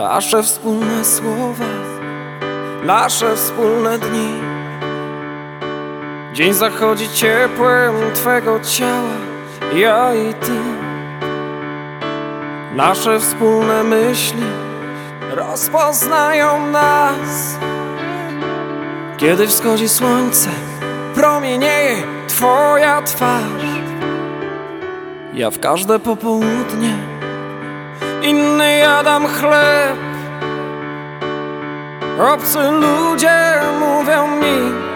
Nasze wspólne słowa, nasze wspólne dni. Dzień zachodzi ciepłem Twego ciała, ja i Ty. Nasze wspólne myśli rozpoznają nas. Kiedy wschodzi słońce, promienieje Twoja twarz. Ja w każde popołudnie inny jadam chleb. Obcy ludzie mówią mi,